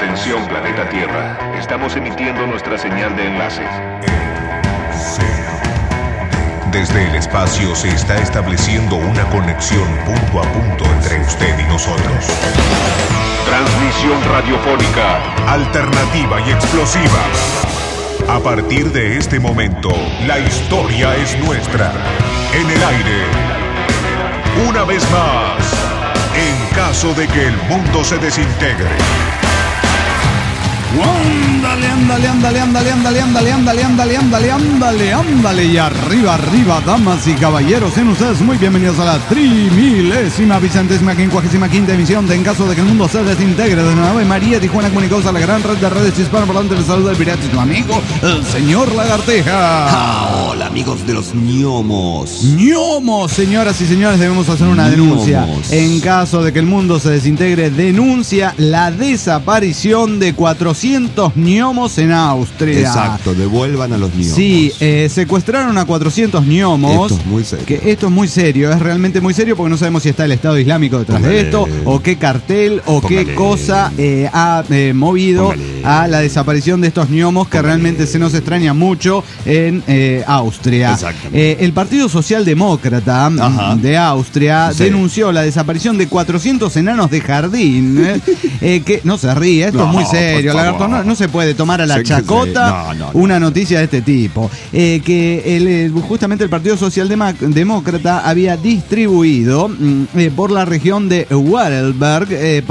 Atención, planeta Tierra. Estamos emitiendo nuestra señal de enlace. Desde el espacio se está estableciendo una conexión punto a punto entre usted y nosotros. Transmisión radiofónica Alternativa y explosiva. A partir de este momento, la historia es nuestra. En el aire. Una vez más, en caso de que el mundo se desintegre. Ándale, y arriba, damas y caballeros, sean ustedes muy bienvenidos a la 3000ª emisión de En caso de que el mundo se desintegre de Nueva María, Tijuana, comunicados a la gran red de redes hispanoparlantes. Les saluda el pirata y su amigo, el señor Lagarteja. Hola, amigos de los ñomos. ñomos, señoras y señores, debemos hacer una denuncia. En caso de que el mundo se desintegre, denuncia la desaparición de 400 ñomos en Austria. Exacto, devuelvan a los ñomos. Sí, secuestraron a 400 ñomos. Esto es muy serio. Esto es muy serio, es realmente muy serio porque no sabemos si está el Estado Islámico detrás de esto, o qué cartel, o qué cosa ha movido a la desaparición de estos ñomos que realmente se nos extraña mucho en Austria. El Partido Socialdemócrata de Austria denunció la desaparición de 400 enanos de jardín. Que no se ríe, esto es muy serio. No se puede tomar a la chacota una noticia de este tipo. Justamente el Partido Socialdemócrata había distribuido por la región de Vorarlberg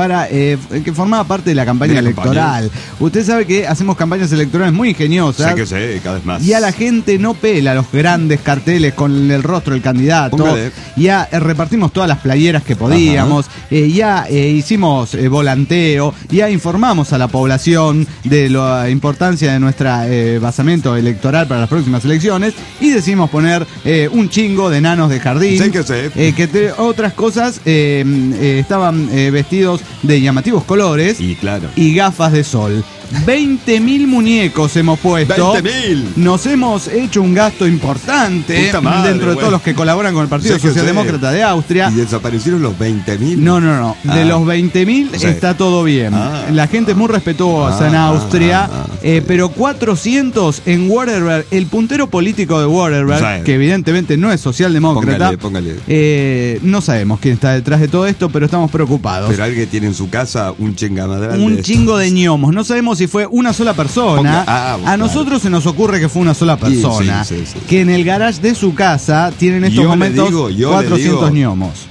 que formaba parte de la campaña electoral. Usted sabe que hacemos campañas electorales muy ingeniosas. Cada vez más. Y a la gente no pela los grandes carteles con el rostro del candidato. Ya repartimos todas las playeras que podíamos. Ya hicimos volanteo. Ya informamos a la población de la importancia de nuestro basamento electoral para las próximas elecciones, y decidimos poner un chingo de enanos de jardín que entre otras cosas estaban vestidos de llamativos colores y gafas de sol. 20.000 muñecos hemos puesto. 20.000. Nos hemos hecho un gasto importante dentro de todos los que colaboran con el Partido Socialdemócrata de Austria. ¿Y desaparecieron los 20.000? No. De los 20.000 está todo bien. La gente es muy respetuosa en Austria, pero 400 en Vorarlberg, el puntero político de Vorarlberg, que evidentemente no es socialdemócrata. Póngale. No sabemos quién está detrás de todo esto, pero estamos preocupados. Pero alguien tiene en su casa un chingamadral. Un chingo de ñomos. No sabemos si fue una sola persona. A nosotros se nos ocurre que fue una sola persona. Sí. Que en el garage de su casa tienen en estos momentos 400 ñomos.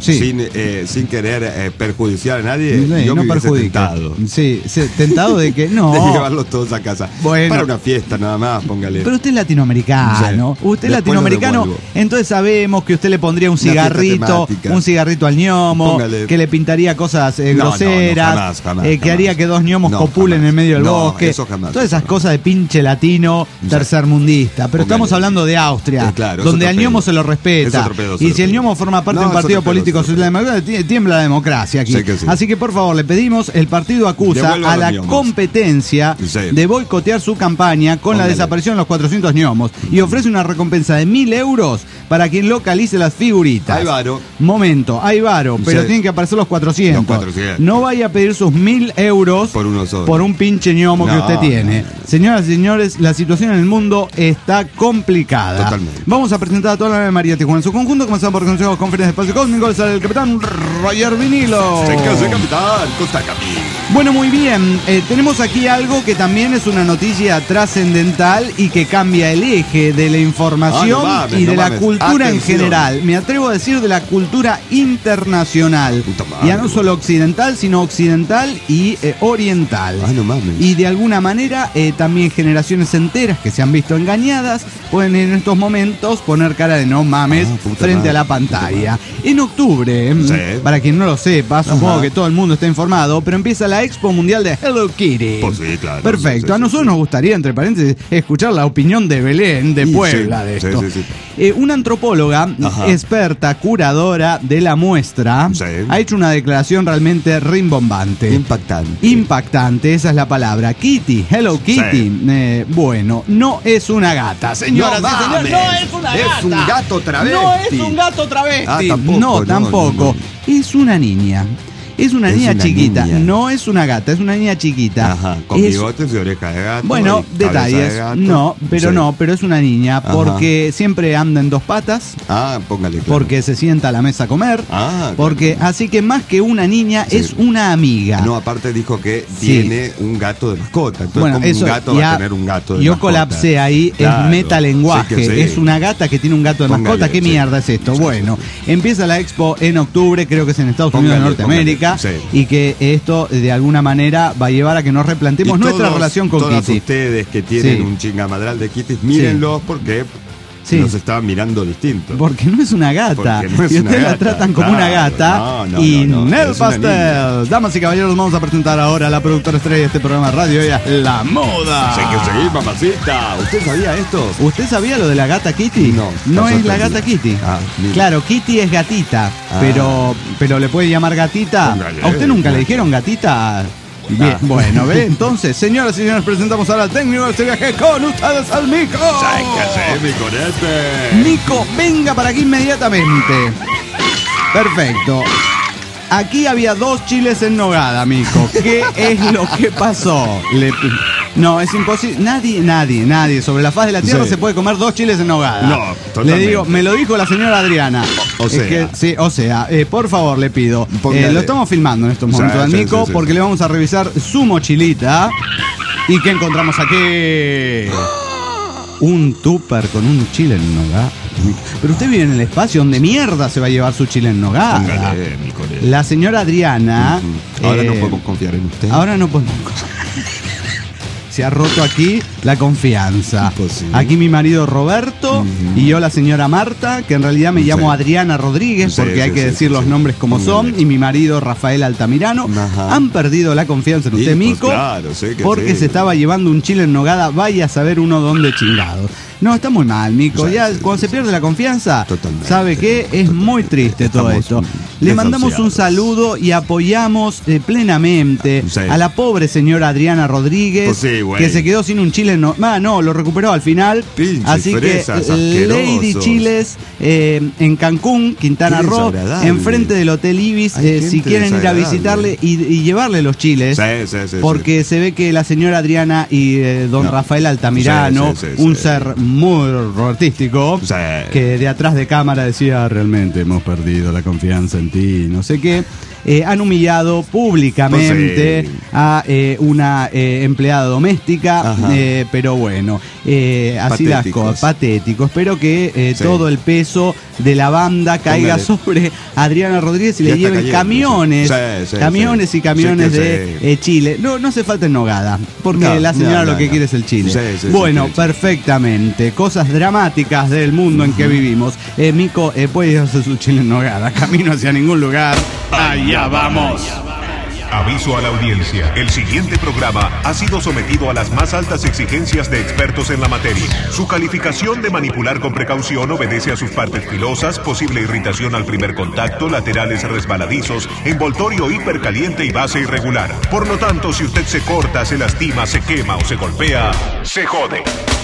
Sin querer perjudiciar a nadie, yo no me hubiese perjudica. tentado. Sí, tentado de que no. De llevarlos todos a casa. Bueno, para una fiesta nada más, póngale. Pero usted es latinoamericano. Usted es latinoamericano, entonces sabemos que usted le pondría un cigarrito al ñomo, que le pintaría cosas groseras, jamás, que haría que dos ñomos copulen en medio del bosque. Eso jamás. Todas esas cosas de pinche latino tercermundista. Pero estamos hablando de Austria, donde al ñomo se lo respeta. Y si el ñomo forma parte de un partido político socialdemócrata, tiembla la democracia aquí. Así que por favor, le pedimos, el partido acusa a la competencia de boicotear su campaña con la desaparición de los 400 ñomos y ofrece una recompensa de 1.000 euros para quien localice las figuritas. Hay varo. Momento, hay varo, pero tienen que aparecer los 400. No vaya a pedir sus 1.000 euros por uno solo, por un pinche ñomo que usted tiene. Señoras y señores, la situación en el mundo está complicada. Totalmente. Vamos a presentar a toda la Nueva María Tijuana en su conjunto. Comenzamos por consejos, conferencias de espacio cósmico. Les sale el capitán Roger Vinilo. Capitán, Costa Capín. Bueno, muy bien. Tenemos aquí algo que también es una noticia trascendental y que cambia el eje de la información y de la cultura en general. Me atrevo a decir de la cultura internacional. Ya no solo occidental, sino occidental y oriental. Y de alguna manera también generaciones enteras que se han visto engañadas pueden en estos momentos poner cara de no mames frente a la pantalla. En octubre, para quien no lo sepa, supongo que todo el mundo está informado, pero empieza la Expo Mundial de Hello Kitty. Perfecto. A nosotros nos gustaría, entre paréntesis, escuchar la opinión de Belén, de Puebla, de esto. Una antropóloga experta, curadora de la muestra, ha hecho una declaración realmente rimbombante. Impactante, esa es la palabra. Kitty, Hello Kitty. Bueno, no es una gata, señoras y señores. No es una gata. Es un gato travesti. No es un gato travesti. Tampoco. Es una niña. Es una niña chiquita, no es una gata, es una niña chiquita. Ajá, con bigotes y orejas de gato. Bueno, detalles. No, pero es una niña porque siempre anda en dos patas. Ah, póngale claro. Porque se sienta a la mesa a comer. Ah, porque claro. así que más que una niña es una amiga. No, aparte dijo que tiene un gato de mascota. Entonces, bueno, eso un gato va a tener un gato de yo mascota. colapsé ahí, claro, es metalenguaje. Sí, es una gata que tiene un gato de mascota. ¿Qué mierda es esto? Bueno, empieza la expo en octubre, creo que es en Estados Unidos de Norteamérica, y que esto de alguna manera va a llevar a que nos replanteemos nuestra relación con todas Kitty. Ustedes que tienen un chingamadral de Kitty, mírenlos porque nos estaban mirando distinto. Porque no es una gata. No es y ustedes la tratan como una gata. Y Nel Pastel. Damas y caballeros, vamos a presentar ahora a la productora estrella de este programa de radio. Ella es La Moda. Sé que seguí, mamacita. ¿Usted sabía esto? ¿Usted sabía lo de la gata Kitty? No es la gata Kitty. Claro, Kitty es gatita. Pero le puede llamar gatita. ¿A usted nunca le dijeron gatita? Bien, bueno, ve, entonces, señoras y señores, presentamos ahora al técnico de este viaje con ustedes, al Mico. ¡Sáquese, mi conete! Mico, venga para aquí inmediatamente. Perfecto. Aquí había 2 chiles en nogada, Mico. ¿Qué es lo que pasó? No, es imposible. Nadie sobre la faz de la tierra se puede comer 2 chiles en nogada. No, totalmente. Le digo, me lo dijo la señora Adriana. O sea, por favor, le pido. Lo estamos filmando en estos momentos al Mico porque le vamos a revisar su mochilita. ¿Y qué encontramos aquí? Un tupper con un chile en nogada. Pero usted vive en el espacio, ¿dónde mierda se va a llevar su chile en nogada? La señora Adriana. Ahora no podemos confiar en usted. Ahora no podemos. Se ha roto aquí la confianza. Imposible. Aquí mi marido Roberto y yo la señora Marta, que en realidad me llamo Adriana Rodríguez, porque hay que decir los nombres como son, y mi marido Rafael Altamirano, han perdido la confianza en usted, Mico, claro, porque se estaba llevando un chile en nogada, vaya a saber uno dónde chingado. No, está muy mal, Mico. Ya cuando se pierde la confianza, ¿sabe qué? Es muy triste todo esto. Le mandamos un saludo y apoyamos plenamente a la pobre señora Adriana Rodríguez, que se quedó sin un chile. No, lo recuperó al final. Así que Lady Chiles en Cancún, Quintana Roo, enfrente del Hotel Ibis, si quieren ir a visitarle y llevarle los chiles, porque se ve que la señora Adriana y don Rafael Altamirano, un ser muy artístico, que de atrás de cámara decía, realmente hemos perdido la confianza en ti, no sé qué. Han humillado públicamente a una empleada doméstica, pero bueno, así las cosas, patético. Espero que todo el peso de la banda caiga sobre Adriana Rodríguez y le lleven camiones y camiones de chile. No hace falta en nogada, porque la señora lo que quiere es el chile. Bueno, perfectamente. Cosas dramáticas del mundo en que vivimos. Mico, puede llevarse su chile en nogada. Camino hacia ningún lugar. Allá vamos. Aviso a la audiencia. El siguiente programa ha sido sometido a las más altas exigencias de expertos en la materia. Su calificación de manipular con precaución obedece a sus partes filosas, posible irritación al primer contacto, laterales resbaladizos, envoltorio hipercaliente y base irregular. Por lo tanto, si usted se corta, se lastima, se quema o se golpea, se jode.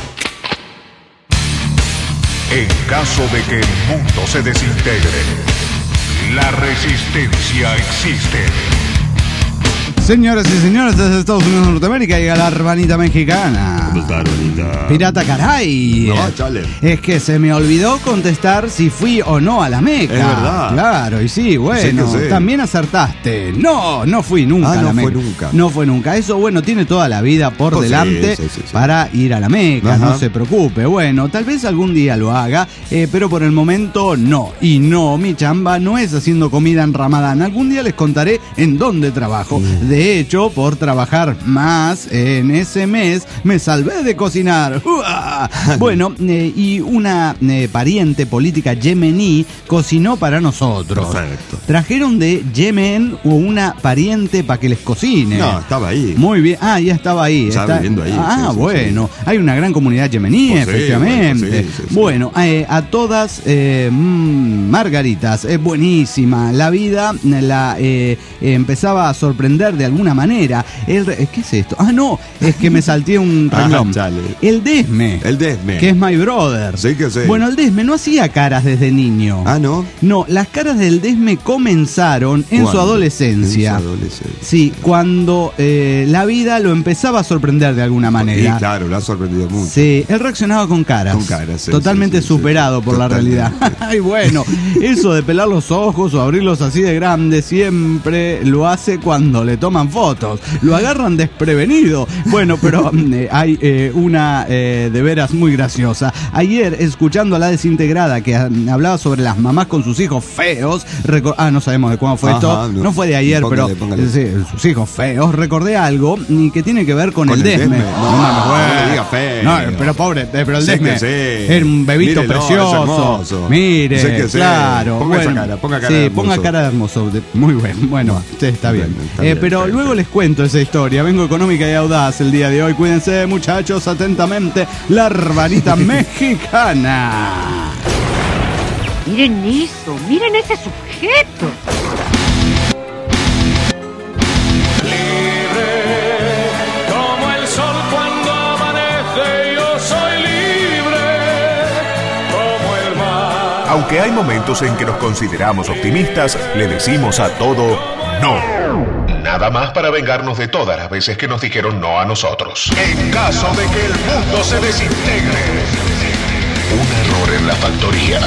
En caso de que el mundo se desintegre, la resistencia existe. Señoras y señores, desde Estados Unidos de Norteamérica llega la hermanita mexicana. ¿Cómo está, hermanita? Pirata, caray. No, chale. Es que se me olvidó contestar si fui o no a la Meca. Es verdad. Claro, y sí, bueno, también acertaste. No fui nunca a la Meca. No fue nunca. Eso, bueno, tiene toda la vida por delante para ir a la Meca, no se preocupe. Bueno, tal vez algún día lo haga, pero por el momento no. Y no, mi chamba no es haciendo comida en Ramadán. Algún día les contaré en dónde trabajo. De hecho, por trabajar más en ese mes, me salvé de cocinar. Bueno, y una pariente política yemení cocinó para nosotros. Perfecto. Trajeron de Yemen una pariente para que les cocine. No, estaba ahí. Muy bien. Ya estaba ahí. Está viviendo ahí. Bueno. Hay una gran comunidad yemení, efectivamente. Bueno, a todas margaritas. Buenísima. La vida la empezaba a sorprender de de alguna manera. ¿Qué es esto? Ah, no, es que me salté un renglón. El Desme. El Desme. Que es My Brother. Sí que sé. Bueno, el Desme no hacía caras desde niño. Ah, ¿no? No, las caras del Desme comenzaron en su adolescencia. Sí, cuando la vida lo empezaba a sorprender de alguna manera. Sí, claro, lo ha sorprendido mucho. Sí, él reaccionaba con caras. Con caras, sí, totalmente superado por la realidad. Ay, bueno, eso de pelar los ojos o abrirlos así de grande siempre lo hace cuando le toman fotos. Lo agarran desprevenido. Bueno, pero hay una de veras muy graciosa. Ayer, escuchando a La Desintegrada, que hablaba sobre las mamás con sus hijos feos, no sabemos de cuándo fue esto. No fue de ayer, póngale, pero póngale. Sí, sus hijos feos. Recordé algo que tiene que ver con el Desme. No le diga feo. No, pero pobre, pero el Desme era un bebito precioso. Mire, claro. Ponga esa cara, ponga cara de hermoso. Ponga cara de hermoso. Muy bueno, bueno, está bien. Pero luego les cuento esa historia. Vengo económica y audaz el día de hoy. Cuídense, muchachos, atentamente. La hermanita mexicana. Miren eso, miren ese sujeto. Aunque hay momentos en que nos consideramos optimistas, le decimos a todo no. Nada más para vengarnos de todas las veces que nos dijeron no a nosotros. En caso de que el mundo se desintegre. Un error en la factoría.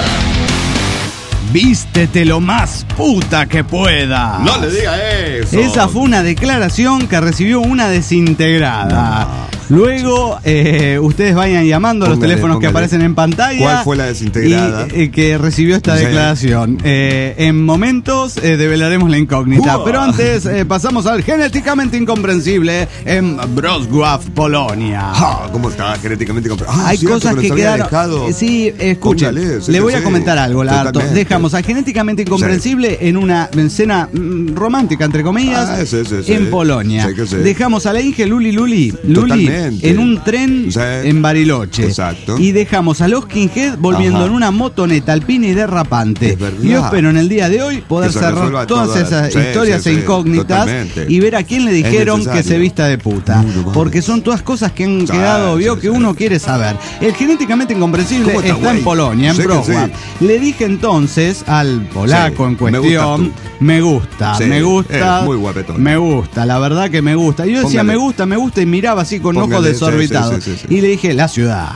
Vístete lo más puta que pueda. No le diga eso. Esa fue una declaración que recibió una desintegrada. No. Luego, ustedes vayan llamando a los teléfonos que aparecen en pantalla. ¿Cuál fue la desintegrada? Y que recibió esta declaración. En momentos develaremos la incógnita. Pero antes pasamos al genéticamente incomprensible en Wrocław, Polonia. ¿Cómo está genéticamente incomprensible? Hay cosas que quedaron. Sí, escuchen. Le voy a comentar algo, Lagarto. Dejamos a genéticamente incomprensible en una escena romántica, entre comillas, en Polonia. Dejamos a la Inge Luli en un tren en Bariloche. Exacto. Y dejamos a los Skinhead volviendo en una motoneta alpina y derrapante. Y yo espero en el día de hoy poder cerrar todas esas historias e incógnitas y ver a quién le dijeron que se vista de puta. Porque son todas cosas que han quedado, que uno quiere saber. El genéticamente incomprensible está en Polonia, en Wrocław. Le dije entonces al polaco en cuestión, me gusta, muy guapetón. Me gusta, la verdad que me gusta. Y yo decía, me gusta, y miraba así con ojos desorbitados. Y le dije, la ciudad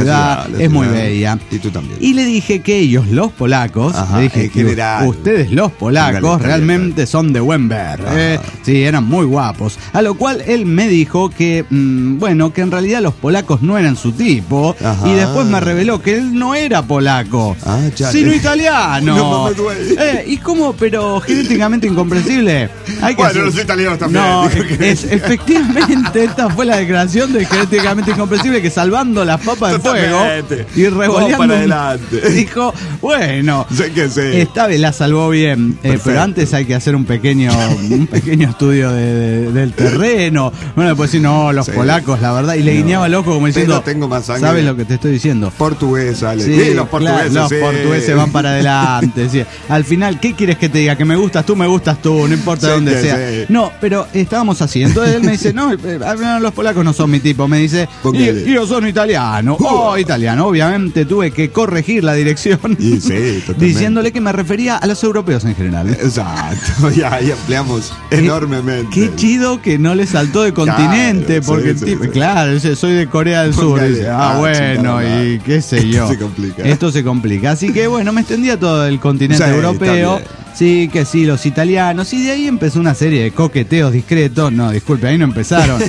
es muy bella. Y tú también. Y le dije que ellos, los polacos, le dije que ustedes, los polacos, realmente son de buen ver. Sí, eran muy guapos. A lo cual él me dijo que, que en realidad los polacos no eran su tipo. Y después me reveló que él no era polaco, sino italiano. No me duele. ¿Y cómo? Pero genéticamente incomprensible. Los italianos también. No, efectivamente, esta fue la declaración de genéticamente incomprensible, que salvando las papas de fuego y revoleando, dijo, bueno, esta vez la salvó bien, pero antes hay que hacer un pequeño estudio del terreno. Bueno, después decir, no, los polacos, la verdad, y le guiñaba el ojo como diciendo, tengo más sangre. ¿Sabes lo que te estoy diciendo? Portuguesa, sí, los portugueses. Los portugueses van para adelante. Sí. Al final, ¿qué quieres que te diga? Que me gustas tú, no importa dónde sea. No, pero estábamos así. Entonces él me dice, no, los polacos no son mi tipo. Me dice, y yo soy italiano. Italiano. Obviamente tuve que corregir la dirección. Diciéndole que me refería a los europeos en general. Exacto. Ya ampliamos enormemente. Qué chido que no le saltó de continente. Porque el tipo, claro, soy de Corea del Sur. Dice, bueno, y qué sé yo. Esto se complica. Así que bueno, me extendía todo el continente europeo. Sí, que sí, los italianos. Y de ahí empezó una serie de coqueteos discretos. No, disculpe, ahí no empezaron.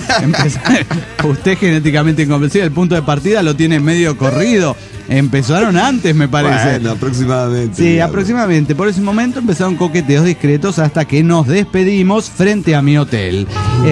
Usted genéticamente incomprensible, el punto de partida lo tiene medio corrido. Empezaron antes, me parece. Bueno, aproximadamente. Sí, digamos. Aproximadamente. Por ese momento empezaron coqueteos discretos hasta que nos despedimos frente a mi hotel.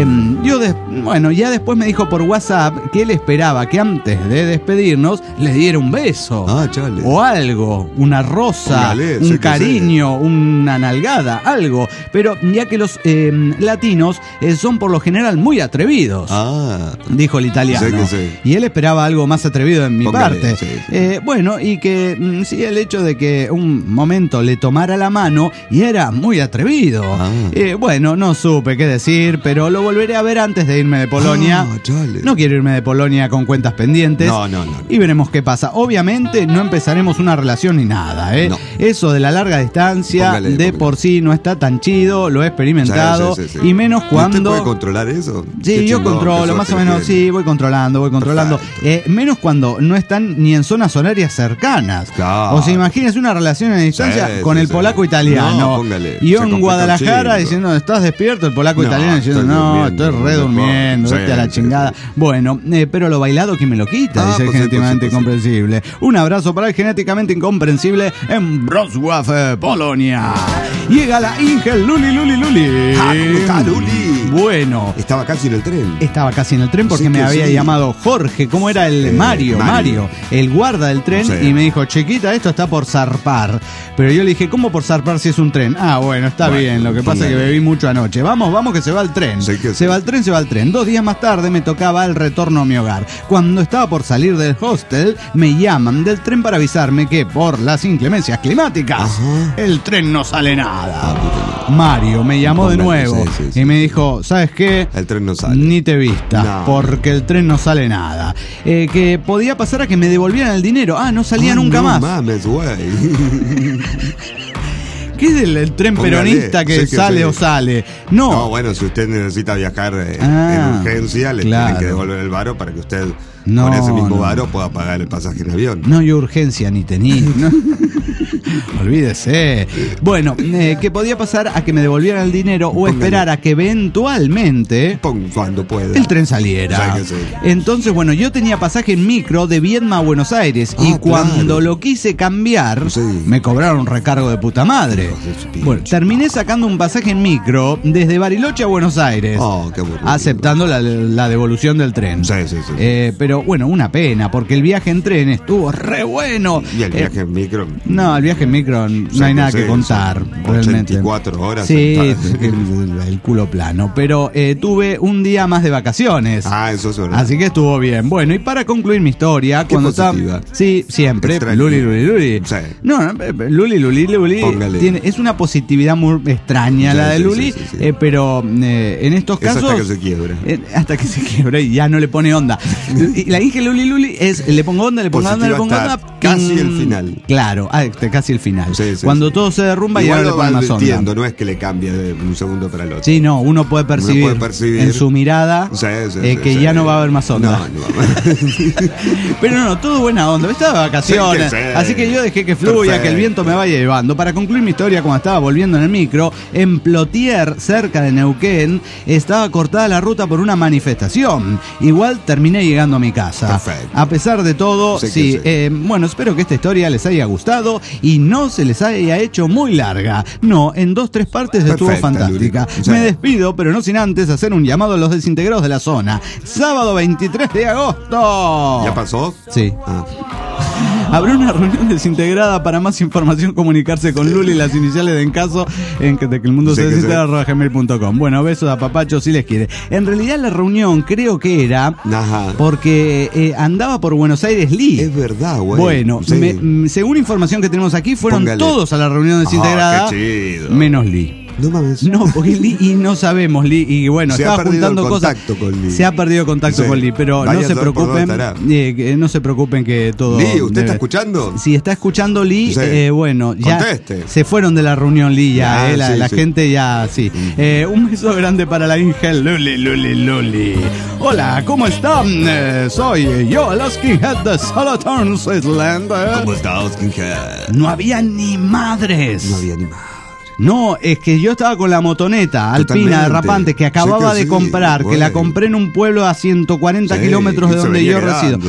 Ya después me dijo por WhatsApp que él esperaba que antes de despedirnos le diera un beso. Chale. O algo, una rosa, un cariño, una nalgada, algo. Pero ya que los latinos son por lo general muy atrevidos, dijo el italiano. Y él esperaba algo más atrevido en mi parte. Bueno, y que sí, el hecho de que un momento le tomara la mano y era muy atrevido. Bueno, no supe qué decir, pero lo volveré a ver antes de irme de Polonia. No quiero irme de Polonia con cuentas pendientes. No. Y veremos qué pasa. Obviamente no empezaremos una relación ni nada, ¿eh? No. Eso de la larga distancia, póngale. Por sí no está tan chido, lo he experimentado. Sí. Y menos cuando... ¿Usted puede controlar eso? Sí, yo controlo, más o menos, sí, voy controlando. Menos cuando no están ni en zonas horarias cercanas. Claro. O sea, imagínese una relación a distancia con el polaco italiano. No, póngale. Y yo en Guadalajara diciendo, ¿estás despierto? El polaco italiano diciendo, no, estoy redurmiendo, vete a la chingada. Bueno, pero lo bailado, ¿quién me lo quita? Dice el genéticamente incomprensible. Un abrazo para el genéticamente incomprensible en Wrocław, Polonia. Llega la Inge Luli. ¿Cómo está, Luli? Bueno. Estaba casi en el tren. Porque me había llamado Jorge, ¿cómo era el Mario, el guarda del tren, y me dijo, chiquita, esto está por zarpar. Pero yo le dije, ¿cómo por zarpar si es un tren? Bueno, está bien, lo que pasa es que bebí mucho anoche. Vamos que se va el tren. Se va el tren. 2 días más tarde me tocaba el retorno a mi hogar. Cuando estaba por salir del hostel, me llaman del tren para avisarme que por las inclemencias climáticas, el tren no sale nada. Mario me llamó de nuevo y me dijo, ¿sabes qué? El tren no sale. Ni te vistas, porque el tren no sale nada. Que podía pasar a que me devolvieran el dinero. No salía nunca más. Mames, güey. ¿Qué es el tren peronista que sale o sale? No, bueno, si usted necesita viajar en urgencia, le tienen que devolver el varo para que usted con ese mismo varo pueda pagar el pasaje en avión. No, yo urgencia ni tenía. ¿No? Olvídese. Bueno, que podía pasar a que me devolvieran el dinero o esperar a que eventualmente, cuando pueda, el tren saliera. Entonces, bueno, yo tenía pasaje en micro de Viedma a Buenos Aires y cuando lo quise cambiar, me cobraron un recargo de puta madre. Bueno, terminé sacando un pasaje en micro desde Bariloche a Buenos Aires, qué aceptando la devolución del tren. Pero bueno, una pena, porque el viaje en tren estuvo re bueno. ¿Y el viaje en micro? No, el viaje en micro no hay nada que contar. 84 horas. Sí, el culo plano. Pero tuve un día más de vacaciones. Eso es verdad. Así que estuvo bien. Bueno, y para concluir mi historia, cuando estaba... Sí, siempre. Extraño. Luli. Sí. No, Luli. Es una positividad muy extraña la de Luli, pero en estos casos... hasta que se quiebra. Hasta que se quiebra y ya no le pone onda. Y la Inge Luli es, le pongo onda. Casi el final. Claro, casi el final. Cuando todo se derrumba y ahora le pone más onda. No es que le cambie de un segundo para el otro. Sí, no, uno puede percibir en su mirada que ya no va a haber más onda. Pero no, todo buena onda. Estaba de vacaciones, así que yo dejé que fluya, que el viento me vaya llevando. Para concluir mi historia, cuando estaba volviendo en el micro, en Plotier, cerca de Neuquén, estaba cortada la ruta por una manifestación. Igual terminé llegando a mi casa. Perfecto. A pesar de todo, bueno, espero que esta historia les haya gustado y no se les haya hecho muy larga. No, en 2-3 partes estuvo fantástica. Me despido, pero no sin antes hacer un llamado a los desintegrados de la zona. Sábado 23 de agosto. ¿Ya pasó? Sí. Habrá una reunión desintegrada. Para más información, comunicarse con Luli, las iniciales de en caso de que el mundo se desintegra @gmail.com. Bueno, besos a papacho si les quiere. En realidad la reunión creo que era porque andaba por Buenos Aires Lee. Es verdad, güey. Bueno, según información que tenemos aquí, fueron todos a la reunión desintegrada, menos Lee. No mames. No, porque Lee, y no sabemos, Lee, y bueno, estaba juntando cosas. Se ha perdido contacto con Lee, pero no se preocupen, no se preocupen que todo. Lee, ¿usted está escuchando? Si está escuchando Lee, bueno, ya se fueron de la reunión Lee, ya, la gente ya, sí. Un beso grande para la Inge Luli. Hola, ¿cómo están? Soy yo, el Skinhead de Solothurn, Switzerland. ¿Cómo está, Skinhead? No había ni madres. No, es que yo estaba con la motoneta alpina derrapante que acababa de comprar, que la compré en un pueblo a 140 kilómetros de donde yo resido.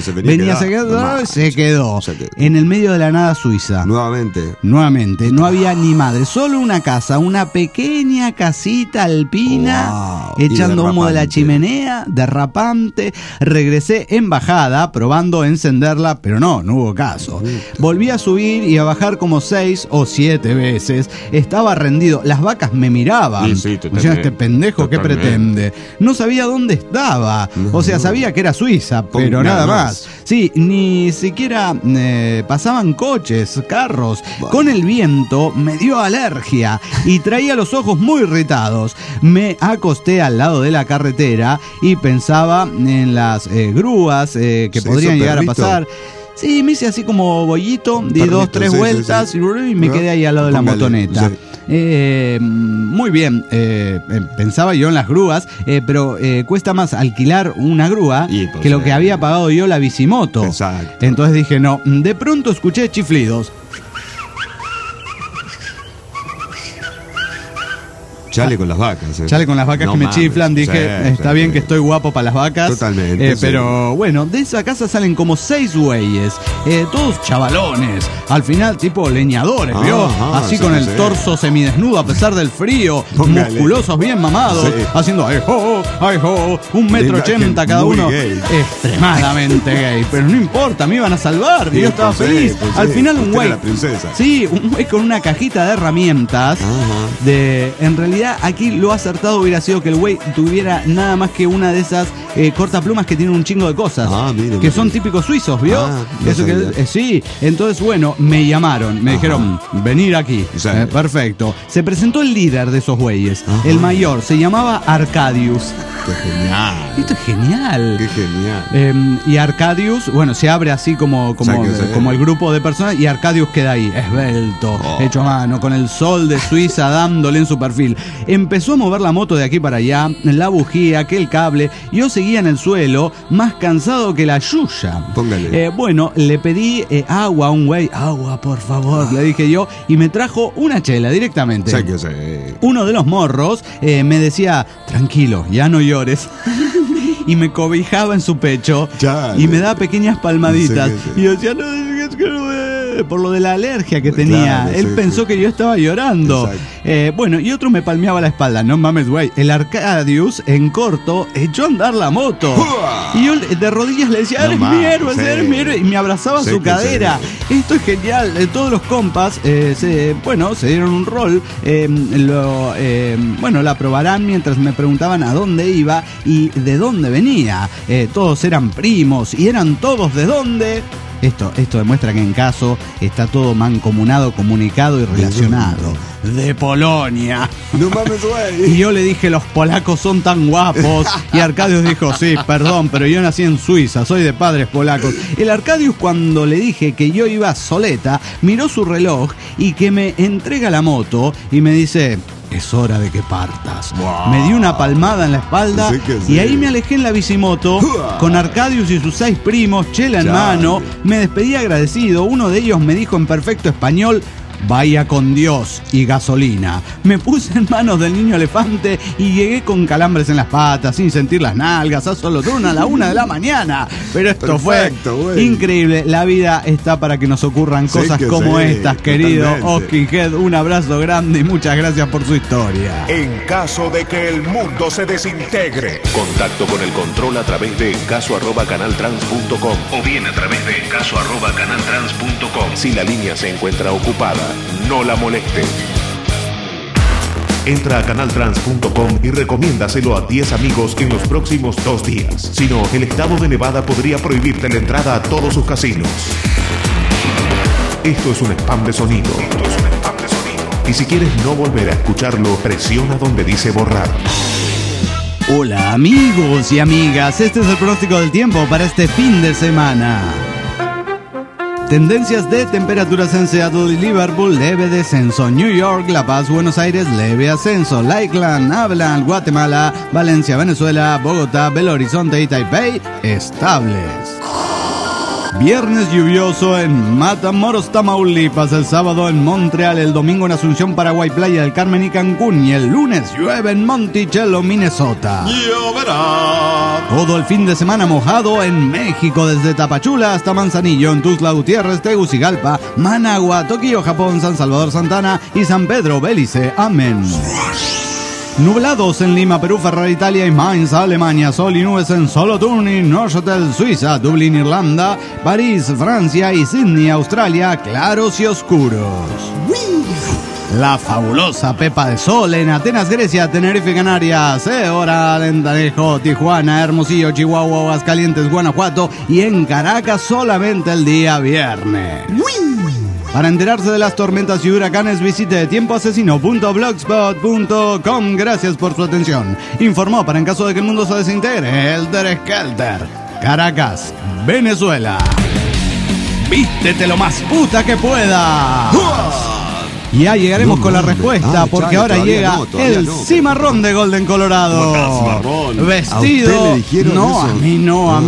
Se quedó en el medio de la nada suiza. Nuevamente, no había ni madre, solo una casa, una pequeña casita alpina, echando humo de la chimenea, derrapante. Regresé en bajada, probando encenderla, pero no hubo caso. Volví a subir y a bajar como 6 o 7 veces. Estaba rendido. Las vacas me miraban. Sí, Este pendejo, ¿qué pretende? No sabía dónde estaba. O sea, sabía que era Suiza, pero nada más. Sí, ni siquiera pasaban coches, carros. Con el viento me dio alergia y traía los ojos muy irritados. Me acosté al lado de la carretera y pensaba en las grúas que podrían llegar a pasar. Sí, me hice así como bollito, di 2-3 vueltas y me quedé ahí al lado de la motoneta. Muy bien, pensaba yo en las grúas, pero cuesta más alquilar una grúa que lo que había pagado yo la bicimoto. Exacto. Entonces dije, no, de pronto escuché chiflidos. Chale con las vacas. Chale con las vacas no que me chiflan. Dije, está bien que estoy guapo para las vacas. Totalmente. Pero bueno, de esa casa salen como 6 güeyes. Todos chavalones. Al final, tipo leñadores, ¿vio? Así con el torso semidesnudo a pesar del frío. Póngale. Musculosos, bien mamados. Haciendo ay ho, 1,80 m cada uno. Gay. Extremadamente gay. Pero no importa, me iban a salvar. Yo estaba feliz. Al final, un güey. Sí, un güey con una cajita de herramientas. En realidad, aquí lo acertado hubiera sido que el güey tuviera nada más que una de esas cortaplumas que tienen un chingo de cosas. Que son típicos suizos, ¿vio? Eso que sí. Entonces, bueno, me llamaron, me dijeron, venir aquí. Perfecto. Se presentó el líder de esos güeyes. El mayor, se llamaba Arcadius. Qué genial. Esto es genial. Qué genial. Y Arcadius, bueno, se abre así como el grupo de personas y Arcadius queda ahí, esbelto, hecho a mano, con el sol de Suiza dándole en su perfil. Empezó a mover la moto de aquí para allá, la bujía, aquel cable. Yo seguía en el suelo, más cansado que la yuya. Póngale. Bueno, le pedí agua a un güey. Agua, por favor, le dije yo. Y me trajo una chela directamente. Uno de los morros me decía, tranquilo, ya no llores. Y me cobijaba en su pecho. Y me daba pequeñas palmaditas. Y yo decía, no, es que no por lo de la alergia que tenía. Claro, él pensó que yo estaba llorando. Bueno, y otro me palmeaba la espalda. No mames, güey. El Arcadius, en corto, echó a andar la moto. Y yo de rodillas le decía, eres mi héroe. Y me abrazaba su cadera. Esto es genial. Todos los compas se dieron un rol. La probarán mientras me preguntaban a dónde iba y de dónde venía. Todos eran primos y eran todos de dónde. Esto demuestra que en caso está todo mancomunado, comunicado y relacionado. De Polonia. No mames, güey. Y yo le dije, los polacos son tan guapos. Y Arcadius dijo, sí, perdón, pero yo nací en Suiza, soy de padres polacos. El Arcadius, cuando le dije que yo iba soleta, miró su reloj y que me entrega la moto y me dice, es hora de que partas. Me dio una palmada en la espalda y ahí me alejé en la bicimoto con Arcadius y sus 6 primos, chela en mano. Me despedí agradecido. Uno de ellos me dijo en perfecto español, vaya con Dios y gasolina. Me puse en manos del niño elefante y llegué con calambres en las patas, sin sentir las nalgas, a Solotrun a la 1 de la mañana. Pero esto fue increíble. La vida está para que nos ocurran cosas como estas, querido Oskinghead. Un abrazo grande y muchas gracias por su historia. En caso de que el mundo se desintegre, contacto con el control a través de encaso@canaltrans.com o bien a través de encaso@canaltrans.com. Si la línea se encuentra ocupada, no la moleste. Entra a canaltrans.com y recomiéndaselo a 10 amigos en los próximos 2 días. Si no, el estado de Nevada podría prohibirte la entrada a todos sus casinos. Esto es un spam de sonido. Y si quieres no volver a escucharlo, presiona donde dice borrar. Hola amigos y amigas, este es el pronóstico del tiempo para este fin de semana. Tendencias de temperaturas en Seattle y Liverpool, leve descenso. New York, La Paz, Buenos Aires, leve ascenso. Lakeland, Abilene, Guatemala, Valencia, Venezuela, Bogotá, Belo Horizonte y Taipei, estables. Viernes lluvioso en Matamoros, Tamaulipas, el sábado en Montreal, el domingo en Asunción, Paraguay, Playa del Carmen y Cancún, y el lunes llueve en Monticello, Minnesota. Lloverá. Todo el fin de semana mojado en México, desde Tapachula hasta Manzanillo, en Tuxtla Gutiérrez, Tegucigalpa, Managua, Tokio, Japón, San Salvador, Santana y San Pedro, Belice. Amén. Nublados en Lima, Perú, Ferrara, Italia y Mainz, Alemania. Sol y nubes en Solothurn y Neuchâtel, Suiza. Dublín, Irlanda. París, Francia y Sydney, Australia. Claros y oscuros. la fabulosa Pepa de Sol en Atenas, Grecia, Tenerife, Canarias, Hora, Alentejo, Tijuana, Hermosillo, Chihuahua, Aguascalientes, Guanajuato y en Caracas solamente el día viernes. Para enterarse de las tormentas y huracanes, visite tiempoasesino.blogspot.com. Gracias por su atención. Informó para en caso de que el mundo se desintegre, Elder Skelter, Caracas, Venezuela. Vístete lo más puta que pueda. Y ya llegaremos con la respuesta, porque ahora llega el cimarrón de Golden Colorado. Vestido. No, a mí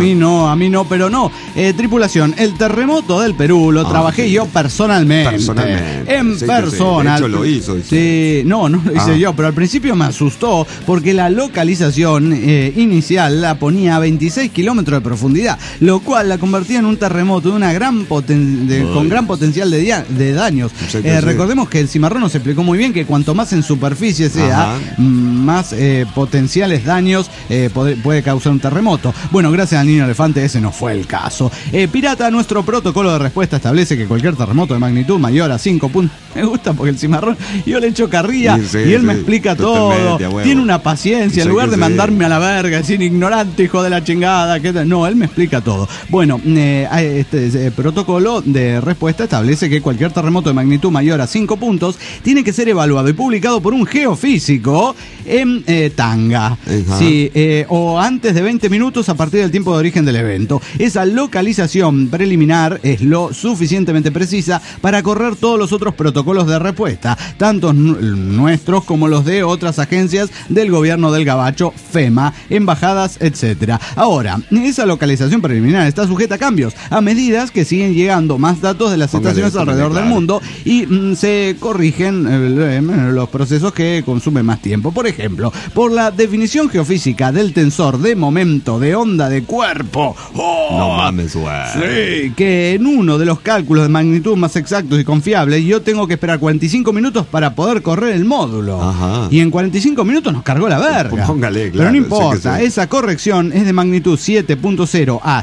no, pero no. Tripulación, el terremoto del Perú lo trabajé yo personalmente. En persona. De hecho lo hizo. Sí, no lo hice yo, pero al principio me asustó porque la localización inicial la ponía a 26 kilómetros de profundidad, lo cual la convertía en un terremoto de una con gran potencial de daños. Recordemos que el cimarrón nos explicó muy bien que cuanto más en superficie sea, más potenciales daños puede causar un terremoto. Bueno, gracias al niño elefante ese no fue el caso. Pirata, nuestro protocolo de respuesta establece que cualquier terremoto de magnitud mayor a 5 puntos... Me gusta porque el cimarrón, yo le echo carrilla y él me explica todo. Tiene una paciencia, en lugar de mandarme a la verga, decir ignorante, hijo de la chingada. No, él me explica todo. Bueno, este protocolo de respuesta establece que cualquier terremoto de magnitud mayor a 5 puntos tiene que ser evaluado y publicado por un geofísico en Tanga. Sí, o antes de 20 minutos a partir del tiempo de origen del evento. Esa localización preliminar es lo suficientemente precisa para correr todos los otros protocolos de respuesta, tanto nuestros como los de otras agencias del gobierno del Gabacho, FEMA, embajadas, etcétera. Ahora, esa localización preliminar está sujeta a cambios a medida que siguen llegando más datos de las estaciones alrededor del mundo y se corrigen los procesos que consumen más tiempo. Por ejemplo, por la definición geofísica del tensor de momento de onda de cuerpo. No mames, güey. Sí, que en uno de los cálculos de magnitud más exactos y confiables yo tengo que esperar 45 minutos para poder correr el módulo. Ajá. Y en 45 minutos nos cargó la verga. Póngale, claro. Pero no importa, esa corrección es de magnitud 7.0 a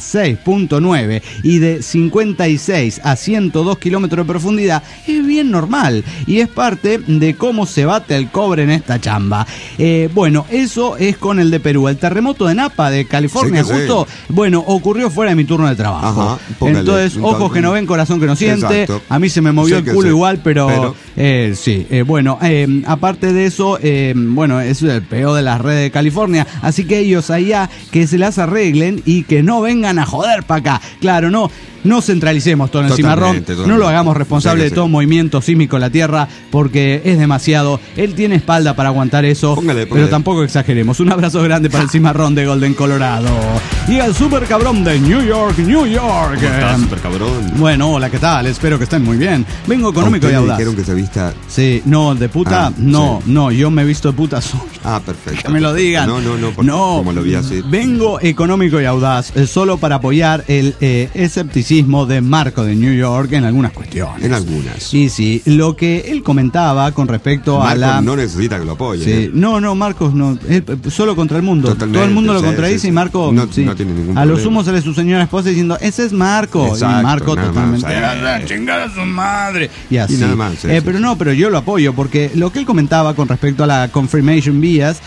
6.9 y de 56 a 102 kilómetros de profundidad. Es bien normal y es parte de cómo se bate el cobre en esta chamba. Bueno, eso es con el de Perú. El terremoto de Napa, de California, justo, bueno, ocurrió fuera de mi turno de trabajo. Ajá, póngale, entonces, ojos que no ven, corazón que no siente. Exacto. A mí se me movió el culo igual, pero sí. Bueno, aparte de eso, bueno, es el peor de las redes de California. Así que ellos allá que se las arreglen y que no vengan a joder para acá. Claro, no centralicemos todo en el cimarrón, no lo hagamos responsable de todo movimiento sísmico en la Tierra, porque es demasiado. Él tiene espalda para aguantar eso, pero tampoco exageremos. Un abrazo grande para el cimarrón de Golden Colorado. Y el super cabrón de New York. ¿Cómo estás, super cabrón? Bueno, hola, ¿qué tal? Espero que estén muy bien. Vengo económico y audaz. ¿Dijeron que se vista? Sí, no, de puta, no, yo me he visto de puta solo. Perfecto. Que me lo digan. No, como lo vi así. Vengo económico y audaz, solo para apoyar el escepticismo de Marco de New York en algunas cuestiones. En algunas. Sí, lo que él comentaba con respecto Marcos a la... no necesita que lo apoyen. Sí. No, Marcos no, solo contra el mundo. Totalmente, todo el mundo lo contradice y Marco no tiene ningún a problema. lo sumo sale su señora esposa diciendo, ese es Marco. Exacto, y Marco totalmente chingada a su madre. Y así. Y nada más, pero yo lo apoyo porque lo que él comentaba con respecto a la confirmation bias,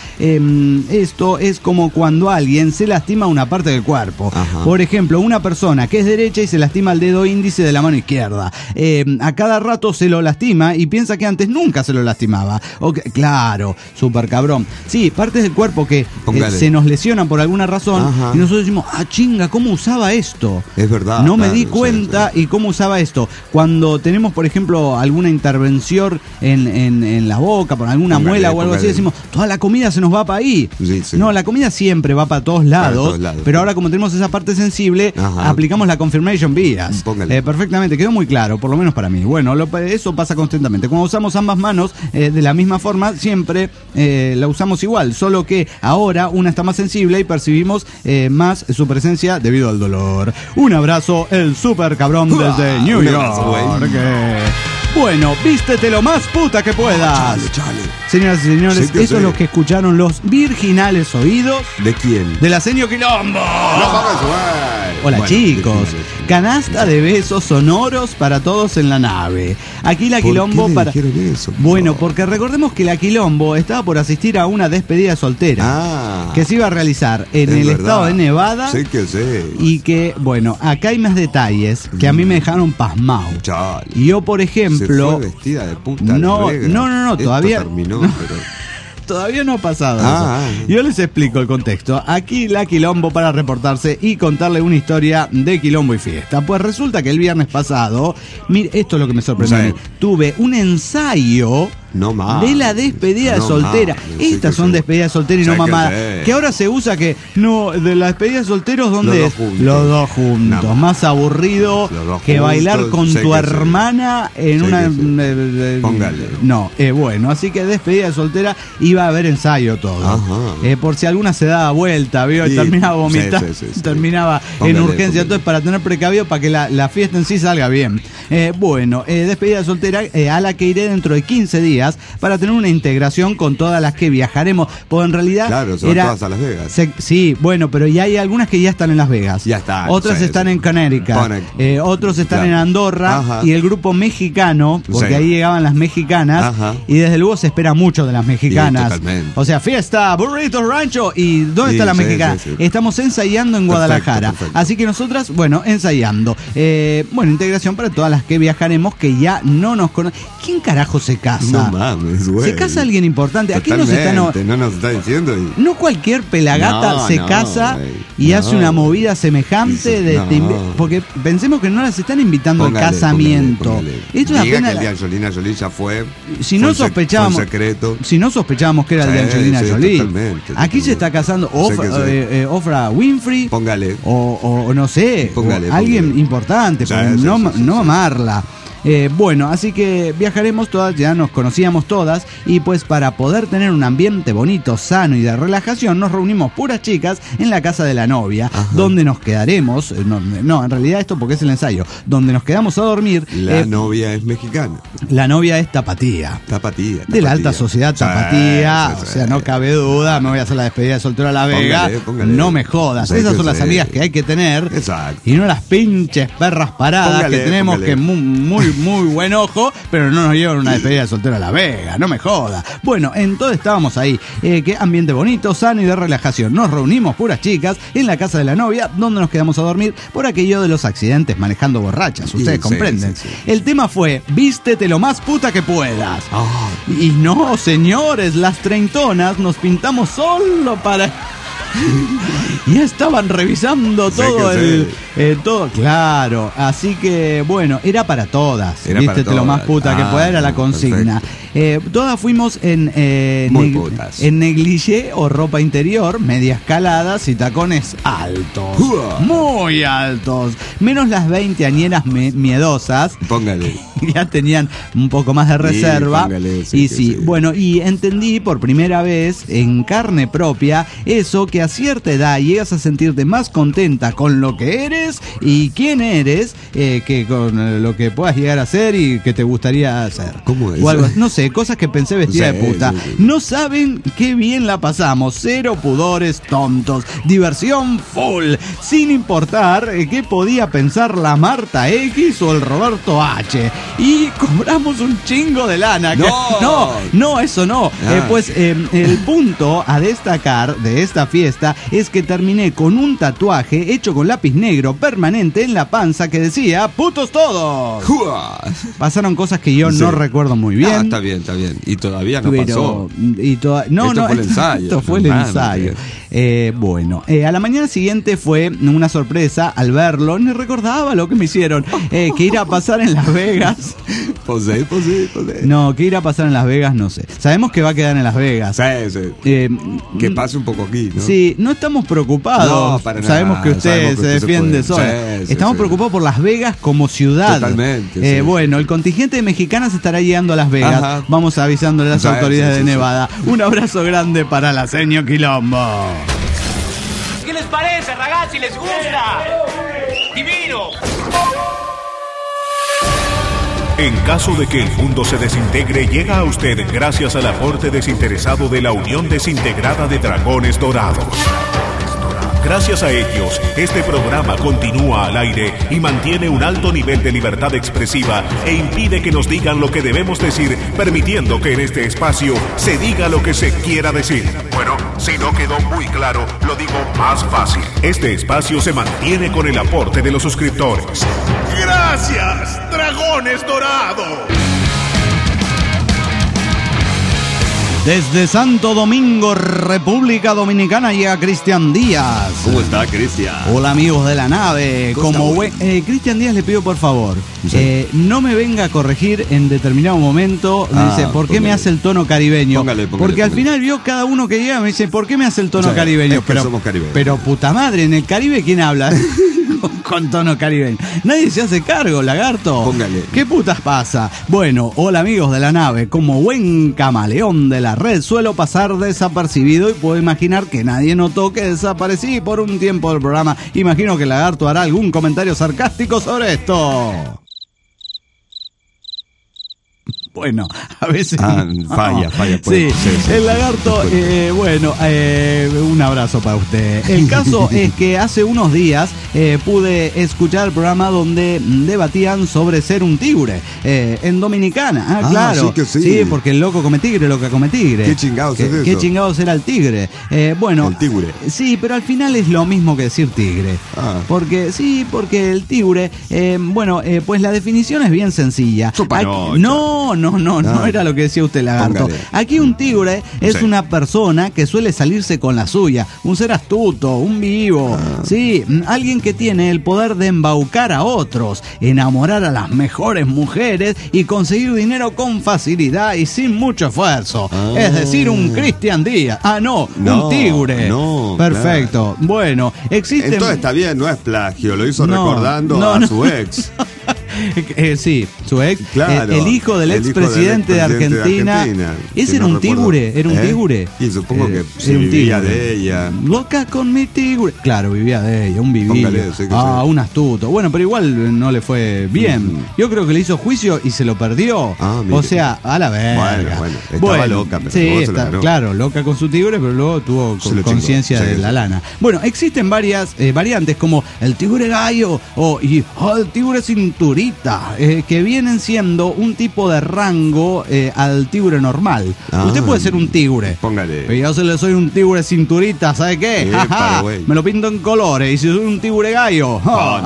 esto es como cuando alguien se lastima una parte del cuerpo. Ajá. Por ejemplo, una persona que es derecha y se lastima el dedo índice de la mano izquierda. A cada rato se lo lastima y piensa que antes nunca se lo lastimaba. Claro, súper cabrón. Sí, partes del cuerpo que se nos lesionan por alguna razón. Ajá. Y nosotros decimos, chinga, ¿cómo usaba esto? Es verdad. No me di cuenta y cómo usaba esto. Cuando tenemos, por ejemplo, alguna intervención en la boca, por alguna muela o algo así, decimos, toda la comida se nos va para ahí. Sí. No, la comida siempre va para todos lados, pero ahora como tenemos esa parte sensible, aplicamos la confirmation bias. Perfectamente, quedó muy claro, por lo menos para mí. Bueno, eso pasa constantemente. Cuando usamos ambas manos de la misma forma, siempre la usamos igual, solo que ahora una está más sensible y percibimos más su presencia debido al dolor. Un abrazo, el super cabrón desde New York. Bueno, vístete lo más puta que puedas. Chale. Señoras y señores, eso es lo que escucharon los virginales oídos. ¿De quién? De la Señor Quilombo. No mames, güey. Hola, bueno, chicos. Canasta de besos sonoros para todos en la nave. Aquí la Quilombo para... Eso? Bueno, porque recordemos que la Quilombo estaba por asistir a una despedida soltera que se iba a realizar en el estado de Nevada. Sí que sé. Y que, bueno, acá hay más detalles que a mí me dejaron pasmado. Y yo, por ejemplo... Se fue vestida de puta. No, todavía... Terminó, pero... Todavía no ha pasado eso. Yo les explico el contexto. Aquí la Quilombo para reportarse y contarle una historia de quilombo y fiesta. Pues resulta que el viernes pasado, mire, esto es lo que me sorprendió a mí, tuve un ensayo de la despedida soltera. Estas son despedidas solteras y no mamadas. Que ahora se usa que de la despedida de solteros, ¿dónde es? Los dos juntos. No. Más aburrido que bailar con tu hermana en una... Póngale. No, bueno, así que despedida de soltera iba a haber ensayo todo. Por si alguna se daba vuelta, ¿vio? Y terminaba vomitando, terminaba en urgencia. Entonces, para tener precavido, para que la fiesta en sí salga bien. Bueno, despedida de soltera a la que iré dentro de 15 días para tener una integración con todas las que viajaremos. Porque en realidad... Claro, se van todas a Las Vegas. Sí, bueno, pero ya hay algunas que ya están en Las Vegas. Ya están. Otras están en Connecticut. Otros están en Andorra. Y el grupo mexicano, porque ahí llegaban las mexicanas. Y desde luego se espera mucho de las mexicanas. O sea, fiesta, burrito, rancho. ¿Y dónde está la mexicana? Estamos ensayando en Guadalajara. Perfecto. Así que nosotras, bueno, ensayando. Bueno, integración para todas las que viajaremos que ya no nos conocen. ¿Quién carajo se casa? No mames, güey. Se casa alguien importante. Aquí no nos está diciendo. No cualquier pelagata se casa y hace una movida semejante porque pensemos que no las están invitando al casamiento. Esto diga que el de Angelina Jolie ya fue. Si no sospechábamos, que era el de Angelina Jolie. Totalmente. Aquí se está casando Oprah Winfrey. Póngale. O no sé, alguien importante, no amarla. Bueno, así que viajaremos todas, ya nos conocíamos todas y pues para poder tener un ambiente bonito, sano y de relajación nos reunimos puras chicas en la casa de la novia, donde nos quedaremos, no, en realidad esto porque es el ensayo, donde nos quedamos a dormir. La novia es mexicana. La novia es tapatía. De la alta sociedad tapatía, o sea, no cabe duda, me voy a hacer la despedida de soltero a La Vega, no me jodas, esas son las amigas que hay que tener. Exacto. Y no las pinches perras paradas que tenemos que muy buen ojo, pero no nos llevan una despedida de soltero a La Vega, no me joda. Bueno, entonces estábamos ahí, qué ambiente bonito, sano y de relajación. Nos reunimos puras chicas en la casa de la novia, donde nos quedamos a dormir por aquello de los accidentes manejando borrachas, ustedes comprenden. Sí. El tema fue, vístete lo más puta que puedas. Y no, señores, las treintonas nos pintamos solo para... Ya estaban revisando todo todo, claro, así que bueno, era para todas, vístete lo más puta que pueda, era la consigna. Todas fuimos en negligé o ropa interior, medias caladas y tacones altos, muy altos, menos las veinteañeras miedosas. Póngale. Ya tenían un poco más de reserva. Bueno, y entendí por primera vez en carne propia eso que a cierta edad llegas a sentirte más contenta con lo que eres y quién eres que con lo que puedas llegar a ser y que te gustaría hacer. ¿Cómo es? O algo, no sé, cosas que pensé vestida de puta. No saben qué bien la pasamos. Cero pudores tontos. Diversión full. Sin importar qué podía pensar la Marta X o el Roberto H. Y cobramos un chingo de lana. No, eso no. Pues el punto a destacar de esta fiesta es que terminé con un tatuaje hecho con lápiz negro permanente en la panza que decía ¡putos todos! Pasaron cosas que yo no recuerdo muy bien. Está bien. Y todavía no pasó. Esto fue el ensayo. Esto fue el ensayo. Bueno, a la mañana siguiente fue una sorpresa al verlo. No recordaba lo que me hicieron. Que ir a pasar en Las Vegas. Posee. No, que ir a pasar en Las Vegas, no sé. Sabemos que va a quedar en Las Vegas. Que pase un poco aquí, ¿no? Sí, no estamos preocupados. No, para nada. Sabemos que usted se defiende sola. Estamos preocupados por Las Vegas como ciudad. Totalmente. Bueno, el contingente de mexicanas estará llegando a Las Vegas. Vamos avisándole a las autoridades de Nevada. Un abrazo grande para la señor Quilombo. ¿Qué les parece, ragazzi? ¿Les gusta? ¡Divino! En caso de que el mundo se desintegre, llega a usted gracias al aporte desinteresado de la Unión Desintegrada de Dragones Dorados. Gracias a ellos, este programa continúa al aire y mantiene un alto nivel de libertad expresiva e impide que nos digan lo que debemos decir, permitiendo que en este espacio se diga lo que se quiera decir. Bueno, si no quedó muy claro, lo digo más fácil. Este espacio se mantiene con el aporte de los suscriptores. ¡Gracias, Dragones Dorados! Desde Santo Domingo, República Dominicana, llega Cristian Díaz. ¿Cómo está, Cristian? Hola, amigos de la nave. Como Cristian Díaz, le pido por favor, sí. No me venga a corregir en determinado momento. Me dice, ¿por qué me hace el tono caribeño? Póngale, porque al final vio cada uno que llega, me dice, ¿por qué me hace el tono caribeño? Es que somos caribeños. Pero puta madre, en el Caribe, ¿quién habla? Con tono caribeño. Nadie se hace cargo, lagarto. Póngale. ¿Qué putas pasa? Bueno, hola amigos de la nave. Como buen camaleón de la red, suelo pasar desapercibido y puedo imaginar que nadie notó que desaparecí por un tiempo del programa. Imagino que el lagarto hará algún comentario sarcástico sobre esto. Bueno, a veces... falla. Sí, el lagarto, un abrazo para usted. El caso es que hace unos días pude escuchar el programa donde debatían sobre ser un tigre en Dominicana. Claro. Sí, que sí. Sí, porque el loco come tigre, loca come tigre. ¿Qué chingados es eso? ¿Qué chingados era el tigre? El tigre. Sí, pero al final es lo mismo que decir tigre. Porque el tigre, pues la definición es bien sencilla. No era lo que decía usted, lagarto. Póngale. Aquí un tigre es una persona que suele salirse con la suya, un ser astuto, un vivo, sí, alguien que tiene el poder de embaucar a otros, enamorar a las mejores mujeres y conseguir dinero con facilidad y sin mucho esfuerzo. Es decir, un Cristian Díaz. Un tigre. Perfecto. Claro. Bueno, existe. Entonces está bien, no es plagio, lo hizo recordando a su ex. Sí, su ex, claro, el hijo del expresidente de Argentina. ¿Ese era un tigre? ¿Era un tigre? Y supongo que vivía de ella. Loca con mi tigre. Claro, vivía de ella, un vivillo. Un astuto. Bueno, pero igual no le fue bien. Yo creo que le hizo juicio y se lo perdió. O sea, a la verga. Bueno, estaba loca, pero sí, claro, loca con su tigre, pero luego tuvo conciencia de la lana. Bueno, existen varias variantes como el tigre gallo o el tigre cinturita, que vienen siendo un tipo de rango al tigre normal. Usted puede ser un tigre. Póngale. Pero yo soy un tigre cinturita, ¿sabe qué? Me lo pinto en colores. Y si soy un tigre gallo,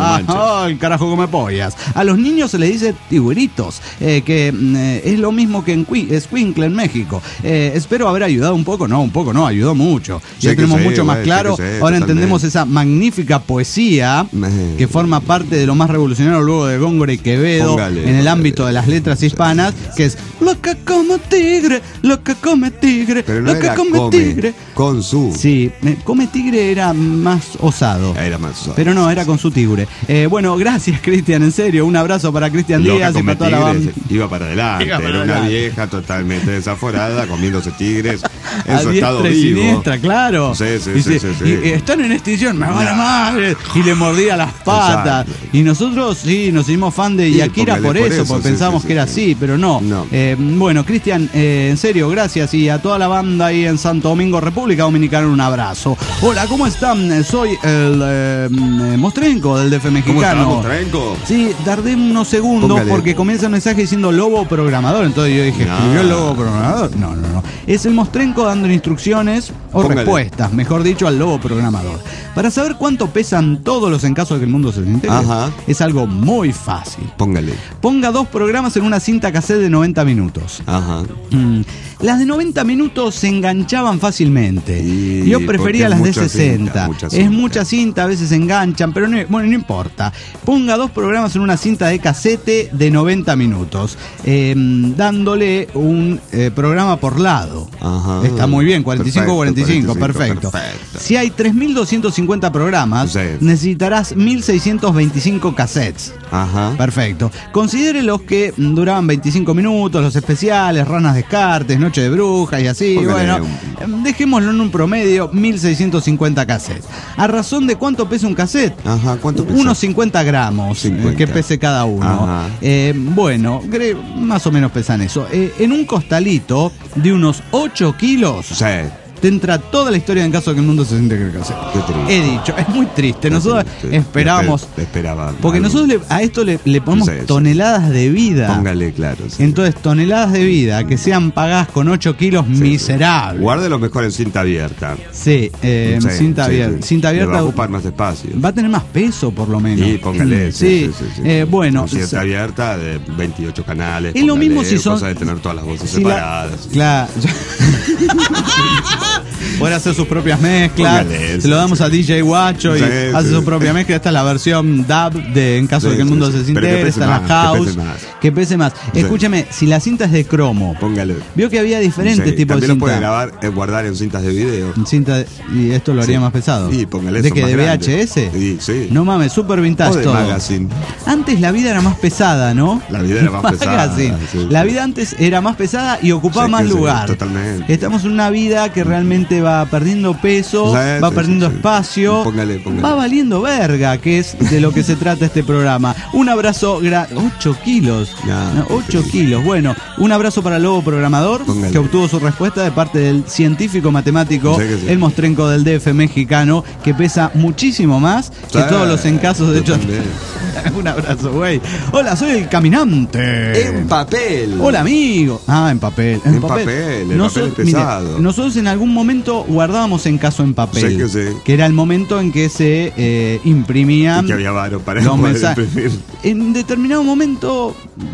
el carajo come pollas. A los niños se les dice tiguritos, que es lo mismo que en Escuincle en México. Espero haber ayudado un poco. No, ayudó mucho. Ya tenemos mucho más claro. Ahora entendemos esa magnífica poesía que forma parte de lo más revolucionario luego de Góngora y Quevedo en el ámbito de las letras hispanas, que es loca como tigre, loca come tigre, pero no loca era come tigre. Con su. Sí, come tigre era más osado. Era más osado. Pero no, era con su tigre. Bueno, gracias, Cristian, en serio. Un abrazo para Cristian Díaz y para toda la banda. Iba para adelante. Era una vieja totalmente desaforada, comiéndose tigres en su estado vivo. Siniestra, claro. Sí. Y están en extinción, me va la madre. Y le mordía las patas. Exacto. Y nosotros nos hicimos fan de Yakira por eso, porque pensamos que era así, pero no. Bueno, Cristian, en serio, gracias. Y a toda la banda ahí en Santo Domingo, República Dominicana, un abrazo. Hola, ¿cómo están? Soy el Mostrenco del DF mexicano. ¿Cómo está, Mostrenco? Sí, tardé unos segundos porque comienza un mensaje diciendo lobo programador. Entonces yo dije, ¿escribió el lobo programador? No. Es el Mostrenco dando instrucciones o respuestas, mejor dicho, al lobo programador. Para saber cuánto pesan todos los en caso de que el mundo se desintegre, es algo muy fácil. Ponga 2 programas en una cinta cassette de 90 minutos. Las de 90 minutos se enganchaban fácilmente. Yo prefería las de 60. Es mucha cinta, a veces se enganchan, pero no importa. Ponga 2 programas en una cinta de casete de 90 minutos, dándole un programa por lado. Está muy bien, 45, perfecto. Si hay 3.250 programas, necesitarás 1.625 cassettes. Perfecto. Considere los que duraban 25 minutos, los especiales, Ranas Descartes, Noche de Brujas y así. Dejémoslo en un promedio, 1.650 cassettes. ¿A razón de cuánto pesa un cassette? ¿Cuánto pesa? Unos 50 gramos que pese cada uno. Más o menos pesan eso. En un costalito de unos 8 kilos. te entra toda la historia en caso de que el mundo se desintegre. Qué triste. He dicho, es muy triste. Nosotros esperábamos. Porque nosotros a esto le ponemos toneladas de vida. Póngale, claro. Sí. Entonces, toneladas de vida que sean pagadas con 8 kilos miserables. Guárdelo mejor en cinta abierta. Sí, cinta abierta. Cinta abierta va a ocupar más espacio. Va a tener más peso, por lo menos. Sí, póngale. Sí. Bueno. Cinta abierta de 28 canales. Es lo mismo si son. Cosa de tener todas las voces separadas. Claro. Puede hacer sus propias mezclas. Póngale, se lo damos a DJ Guacho y hace su propia mezcla. Esta es la versión dub de En caso de que el mundo se desintegre. Esta es la house. Que pese más. Escúcheme, si la cinta es de cromo. Póngale. Vio que había diferentes tipos de cinta. También lo puede guardar en cintas de video. Y esto lo haría más pesado. Sí, póngale. ¿De qué? ¿De VHS? Sí. No mames, super vintage o de todo. magazine. Antes la vida era más pesada, ¿no? La vida era más pesada. Sí. La vida antes era más pesada y ocupaba más lugar. Totalmente. Estamos en una vida que realmente va perdiendo peso, va perdiendo espacio. Póngale. Va valiendo verga, que es de lo que se trata este programa. Un abrazo, 8 kilos. 8 kilos. Bueno, un abrazo para el lobo programador, que obtuvo su respuesta de parte del científico matemático, el mostrenco del DF mexicano, que pesa muchísimo más que todos los encasos. De hecho, un abrazo, güey. Hola, soy el caminante. En papel. Hola, amigo. En papel. En papel. El papel pesado. Mire, nosotros en algún momento guardábamos encaso en papel. Que era el momento en que se imprimían. Y que había varo para los poder imprimir. En determinado momento.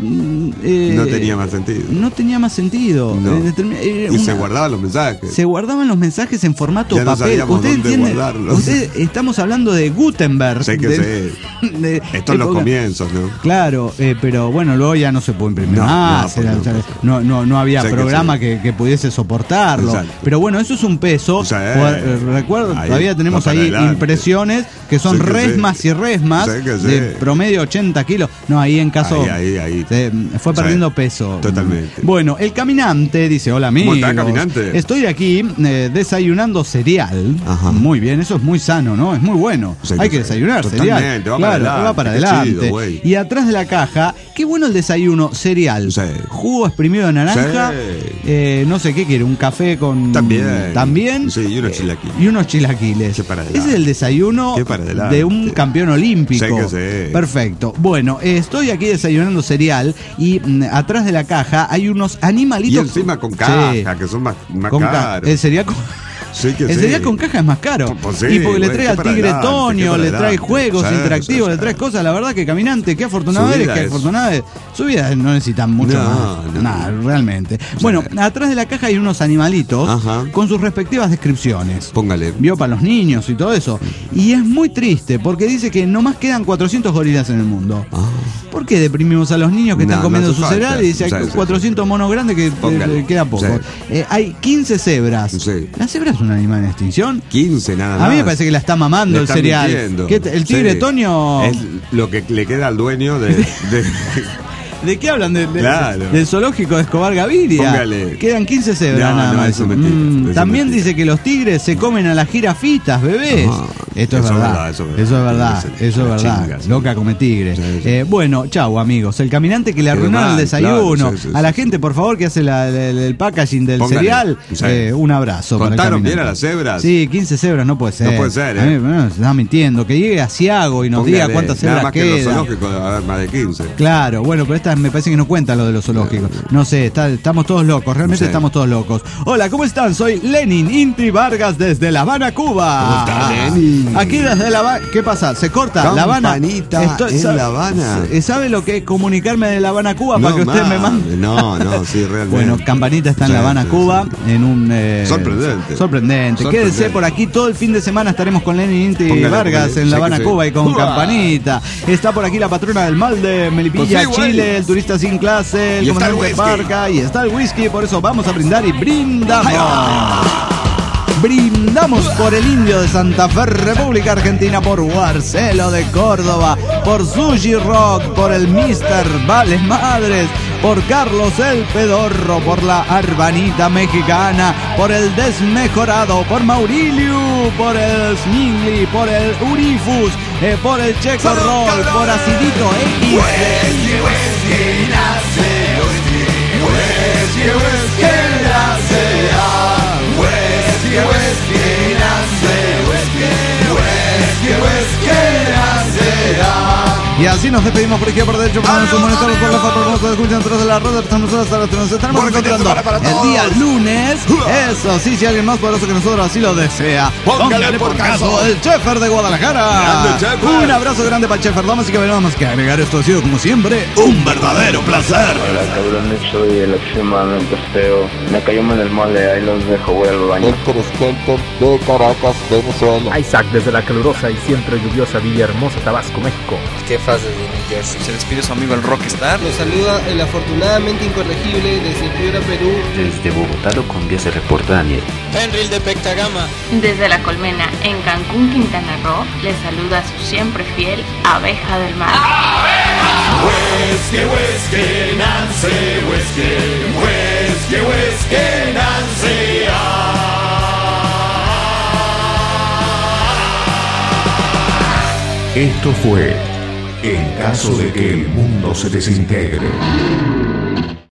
No tenía más sentido. No tenía más sentido. No. Y se guardaban los mensajes. Se guardaban los mensajes en formato ya papel. No ¿Usted entiende? Estamos hablando de Gutenberg. Sé que estos los comienzos, ¿no? Claro, pero bueno, luego ya no se puede imprimir más. No había programa que pudiese soportarlo. Exacto. Pero bueno, eso es un peso. Recuerdo, todavía tenemos ahí impresiones que son resmas y resmas de promedio 80 kilos. No, ahí en caso fue perdiendo peso. Totalmente. Bueno, el caminante dice: hola amigos. ¿Cómo está, caminante? Estoy aquí desayunando cereal. Ajá. Muy bien, eso es muy sano, ¿no? Es muy bueno. Hay que desayunar cereal. Va para adelante. Chido, y atrás de la caja, qué bueno el desayuno, cereal. Jugo exprimido de naranja. No sé qué quiere, un café con. También. Sí, y unos chilaquiles. Y unos chilaquiles. Ese es el desayuno de un campeón olímpico. Perfecto. Bueno, estoy aquí desayunando cereal y atrás de la caja hay unos animalitos. Y encima con caja, que son más caros. El cereal con caja es más caro. Y porque le trae al tigre Tonio, le trae juegos interactivos, le trae cosas. La verdad que caminante, qué afortunado eres, qué afortunada eres. Su vida no necesitan mucho más. Nada, realmente. Bueno, atrás de la caja hay unos animalitos con sus respectivas descripciones. Póngale. Vio para los niños y todo eso. Y es muy triste porque dice que nomás quedan 400 gorilas en el mundo. ¿Por qué deprimimos a los niños que están comiendo su cereal? Y dice, hay 400 monos grandes que queda poco. Hay 15 cebras. ¿Las cebras son un animal en extinción? 15 nada más. A mí me parece que la está mamando el cereal. El tigre Tonio... Es lo que le queda al dueño de... ¿De qué hablan? Del zoológico de Escobar Gaviria. Póngale. Quedan 15 cebras nada más. Eso mentira, también dice que los tigres se comen a las jirafitas, bebés. Esto es verdad. Eso es verdad. Loca come tigre. Bueno, chau amigos. El caminante que le arruinaron el desayuno. A la gente, por favor, que hace el packaging del cereal. Un abrazo. ¿Contaron bien a las cebras? Sí, 15 cebras no puede ser. No puede ser, A mí, se está mintiendo. Que llegue a Ciago y nos diga cuántas cebras quedan. Que en los zoológicos debe haber más de 15. Claro, bueno, pero esta me parece que no cuenta lo de los zoológicos. No sé, estamos todos locos, realmente estamos todos locos. Hola, ¿cómo están? Soy Lenin Intri Vargas desde La Habana, Cuba. ¿Cómo está, Lenin? Aquí desde La Habana. ¿Qué pasa? ¿Se corta? La Habana. En La Habana. ¿Sabe lo que es comunicarme de La Habana, Cuba? Para que usted me mande. No, sí, realmente. Bueno, Campanita está en La Habana, Cuba, en un... Sorprendente. Quédense por aquí todo el fin de semana. Estaremos con Lenin Intri Vargas en La Habana, Cuba y con Campanita. Está por aquí la patrona del mal de Melipilla, Chile, el turista sin clase, el comandante Barca, y está el whisky, por eso vamos a brindar y brindamos. Brindamos por el Indio de Santa Fe, República Argentina, por Marcelo de Córdoba, por Sushi Rock, por el Mister Vales Madres, por Carlos el Pedorro, por la Arbanita Mexicana, por el Desmejorado, por Maurilio, por el Smingly, por el Urifus, por el Checo Roll, por Acidito X. Y así nos despedimos por izquierda, por derecho, por nuestros monitores, por la foto, por nuestros escuchan atrás de la rueda. Estamos nosotros, nos estaremos encontrando el día lunes. Eso sí, si alguien más poderoso que nosotros así lo desea. Póngale por caso el Chefer de Guadalajara. Un abrazo grande para el Chefer. Damas y caballeros, más que agregar, esto ha sido como siempre un verdadero placer. Hola cabrones, soy el extremadamente feo. Me cayó en el mole, ahí los dejo, voy al baño. De Caracas, Venezuela. Isaac desde la calurosa y siempre lluviosa Villahermosa, Tabasco, México. ¿Qué fase de New Jersey? Se despide su amigo el Rockstar. Los saluda el afortunadamente incorregible desde Piura, Perú. Desde Bogotá lo Colombia se reporta Daniel. Fenril de Pectagama. Desde La Colmena, en Cancún, Quintana Roo, les saluda su siempre fiel Abeja del Mar. Whisky, whisky, Nancy, whisky, whisky, whisky, Nancy. Esto fue En caso de que el mundo se desintegre.